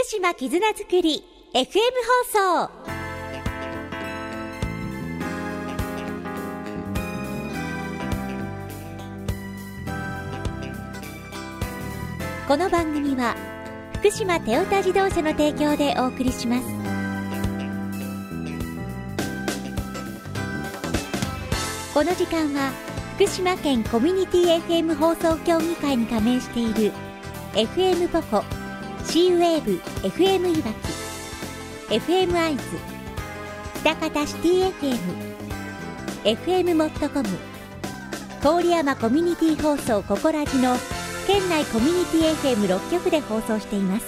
島絆づくり FM 放送。この番組は福島テオタ自動車の提供でお送りします。この時間は福島県コミュニティ FM 放送協議会に加盟している FM ポコ、C ウェーブ FM いわき、 FM アイズ、北方シティ FM、 FM モットコム、郡山コミュニティ放送ココラジの県内コミュニティ FM6 局で放送しています。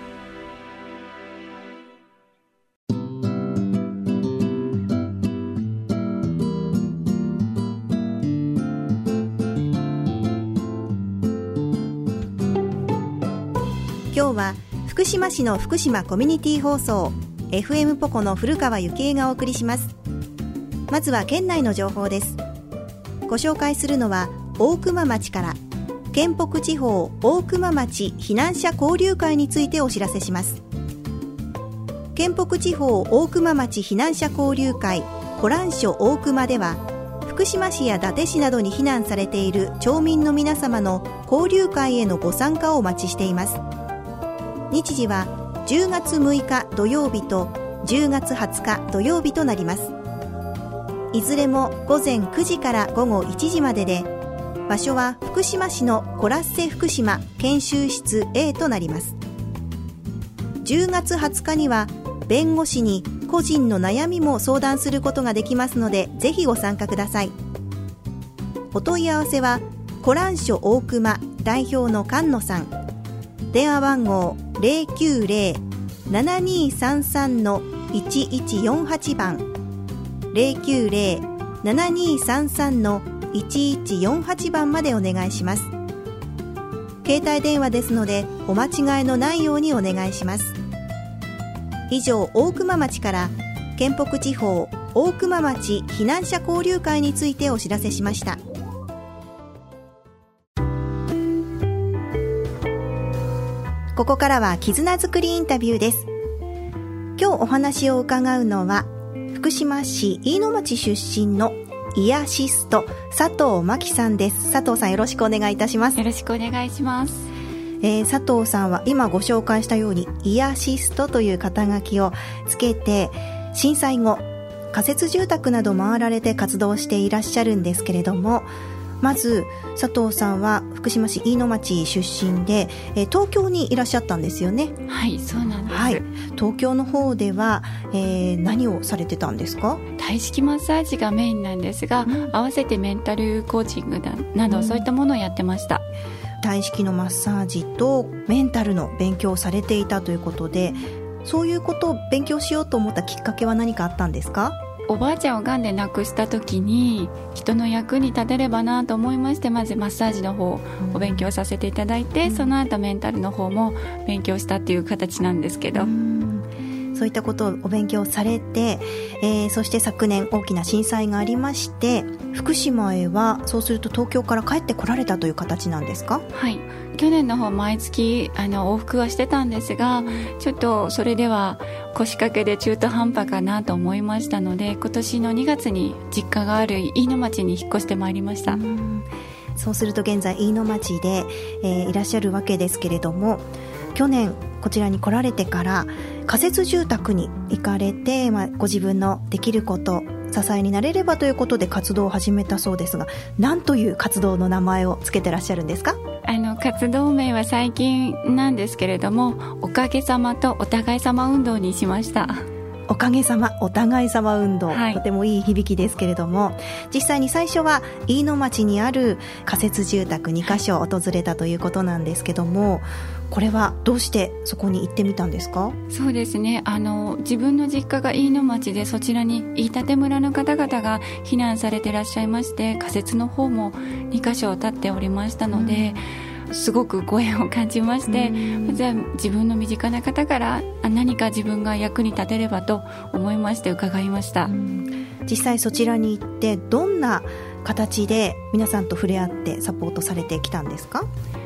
今日は福島市の福島コミュニティ放送 FM ポコの古川幸恵がお送りします。まずは県内の情報です。ご紹介するのは大熊町から県北地方大熊町避難者交流会についてお知らせします。県北地方大熊町避難者交流会コラン所大熊では、福島市や伊達市などに避難されている町民の皆様の交流会へのご参加をお待ちしています。日時は10月6日土曜日と10月20日土曜日となります。いずれも午前9時から午後1時までで、場所は福島市のコラッセ福島研修室 A となります。10月20日には弁護士に個人の悩みも相談することができますので、ぜひご参加ください。お問い合わせはコラン所大熊代表の菅野さん、電話番号 090-7233-1148 番 090-7233-1148 番までお願いします。携帯電話ですのでお間違いのないようにお願いします。以上、大熊町から県北地方大熊町避難者交流会についてお知らせしました。ここからは絆づくりインタビューです。今日お話を伺うのは福島市飯野町出身のイヤシスト佐藤真希さんです。佐藤さん、よろしくお願いいたします。 よろしくお願いします。 佐藤さんは今ご紹介したようにイヤシストという肩書きをつけて、震災後仮設住宅など回られて活動していらっしゃるんですけれども、まず佐藤さんは福島市飯野町出身で、東京にいらっしゃったんですよね。 はい、そうなんです、 はい、東京の方では、何をされてたんですか？ 体式マッサージがメインなんですが、合わせてメンタルコーチングなど、そういったものをやってました。 体式のマッサージとメンタルの勉強をされていたということで、そういうことを勉強しようと思ったきっかけは何かあったんですか？ おばあちゃんをがんで亡くした時に人の役に立てればなと思いまして、まずマッサージの方をお勉強させていただいて、その後メンタルの方も勉強したっていう形なんですけど、 そういったことをお勉強されて、そして昨年大きな震災がありまして、福島へはそうすると東京から帰ってこられたという形なんですか？ はい、去年の方毎月往復はしてたんですが、ちょっとそれでは腰掛けで中途半端かなと思いましたので、今年の2月に実家がある飯野町に引っ越してまいりました。 そうすると現在飯野町で、いらっしゃるわけですけれども、去年こちらに来られてから仮設住宅に行かれて、ご自分のできること支えになれればということで活動を始めたそうですが、何という活動の名前をつけてらっしゃるんですか？ 活動名は最近なんですけれども、おかげさまとお互いさま運動にしました。 おかげさまお互いさま運動、 はい、 とてもいい響きですけれども、実際に最初は飯野町にある仮設住宅2カ所訪れたということなんですけども、これはどうしてそこに行ってみたんですか？ そうですね、自分の実家が飯野町で、そちらに飯舘村の方々が避難されていらっしゃいまして、仮設の方も2カ所立っておりましたので、すごくご縁を感じまして、まずは自分の身近な方から何か自分が役に立てればと思いまして伺いました。 実際そちらに行ってどんな形で皆さんと触れ合ってサポートされてきたんですか？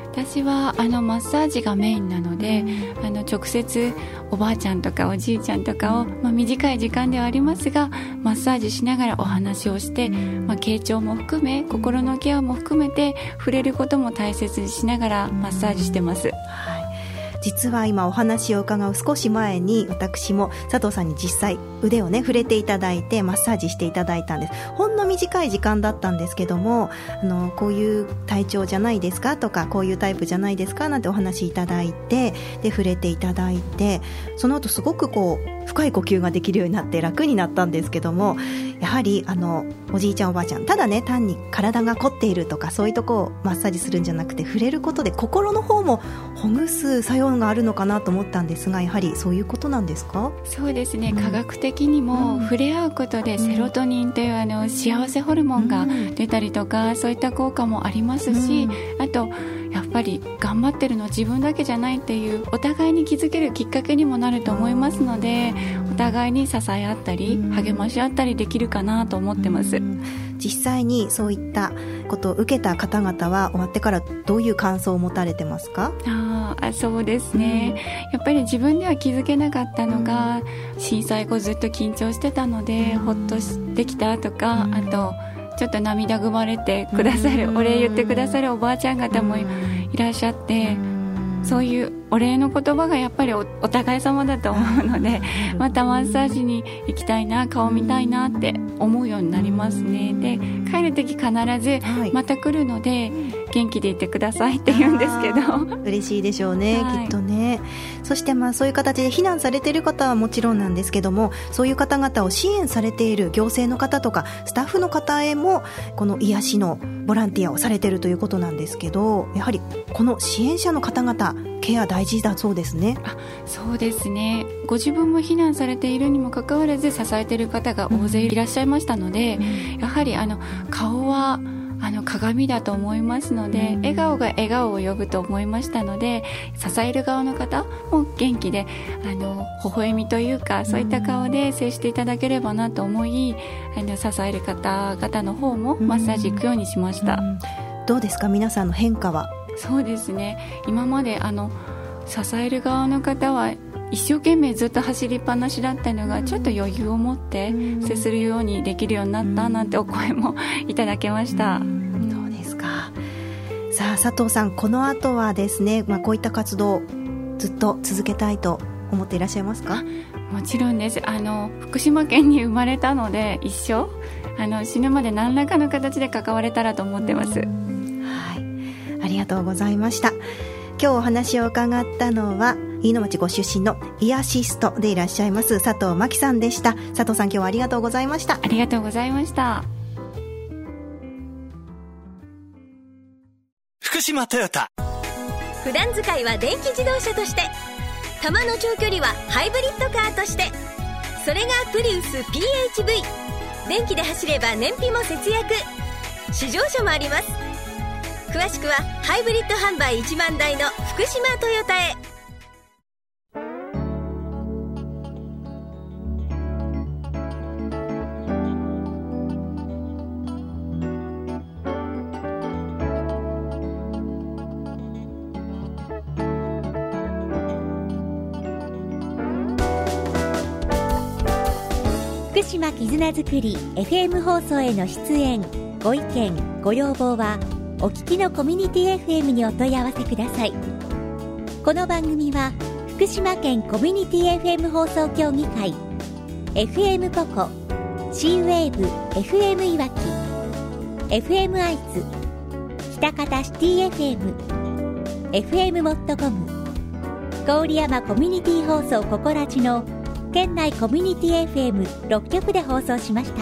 私はマッサージがメインなので、直接おばあちゃんとかおじいちゃんとかを、短い時間ではありますがマッサージしながらお話をして、傾聴も含め心のケアも含めて触れることも大切にしながらマッサージしてます。 実は今お話を伺う少し前に私も佐藤さんに実際腕をね触れていただいてマッサージしていただいたんです。ほんの短い時間だったんですけども、こういう体調じゃないですかとかこういうタイプじゃないですかなんてお話いただいて、で触れていただいて、その後すごく深い呼吸ができるようになって楽になったんですけども、やはりおじいちゃんおばあちゃんただね単に体が凝っているとかそういうとこをマッサージするんじゃなくて、触れることで心の方もほぐす作用があるのかなと思ったんですが、やはりそういうことなんですか？ そうですね、科学的にも触れ合うことでセロトニンという幸せホルモンが出たりとか、そういった効果もありますし、あとやっぱり頑張ってるの自分だけじゃないっていうお互いに気づけるきっかけにもなると思いますので、お互いに支え合ったり励まし合ったりできるかなと思ってます。 実際にそういったことを受けた方々は終わってからどういう感想を持たれてますか？ そうですね、やっぱり自分では気づけなかったのが、震災後ずっと緊張してたのでほっとできたとか、あとちょっと涙ぐまれてくださる、お礼言ってくださるおばあちゃん方もいらっしゃって、そういうお礼の言葉がやっぱり お互い様だと思うので、またマッサージに行きたいな、顔見たいなって思うようになりますね。で帰る時必ずまた来るので、元気でいてくださいって言うんですけど、 嬉しいでしょうね、きっとね。そしてそういう形で避難されている方はもちろんなんですけども、そういう方々を支援されている行政の方とかスタッフの方へもこの癒しのボランティアをされているということなんですけど、やはりこの支援者の方々ケア大事だそうですね。 そうですね、ご自分も避難されているにもかかわらず支えている方が大勢いらっしゃいましたので、やはり顔は鏡だと思いますので、笑顔が笑顔を呼ぶと思いましたので、支える側の方も元気で微笑みというか、そういった顔で接していただければなと思い、支える方々の方もマッサージ行くようにしました。 どうですか、皆さんの変化は？ そうですね、今まで支える側の方は一生懸命ずっと走りっぱなしだったのが、ちょっと余裕を持って接するようにできるようになったなんてお声もいただけました。 そうですか。さあ佐藤さん、この後はですね、こういった活動ずっと続けたいと思っていらっしゃいますか？ もちろんです。福島県に生まれたので、一生死ぬまで何らかの形で関われたらと思ってます。 ありがとうございました。今日お話を伺ったのは飯野町ご出身のイアシストでいらっしゃいます佐藤真希さんでした。佐藤さん、今日はありがとうございました。 ありがとうございました。 福島トヨタ、 普段使いは電気自動車として、たまの長距離はハイブリッドカーとして、それがプリウス PHV。 電気で走れば燃費も節約、試乗車もあります。詳しくはハイブリッド販売1万台の福島トヨタへ。 福島絆づくり FM 放送への出演、ご意見ご要望はお聞きのコミュニティ FM にお問い合わせください。この番組は福島県コミュニティ FM 放送協議会、 FM ポコ、 C-WAVE FM いわき、 FM 愛知、喜多方シティ FM、 FM モットコム、郡山コミュニティ放送ココラジの県内コミュニティ FM6 局で放送しました。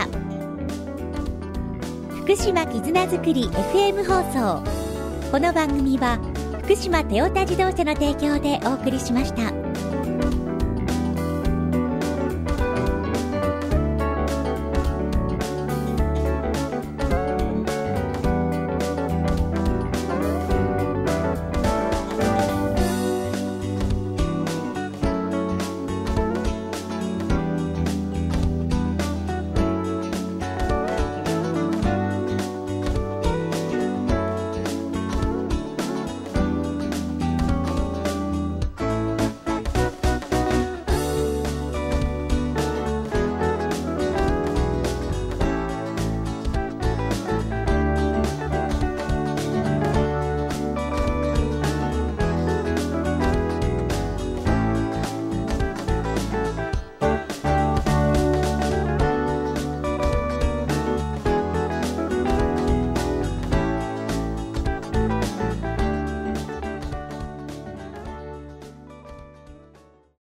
福島絆づくり FM 放送。この番組は福島トヨタ自動車の提供でお送りしました。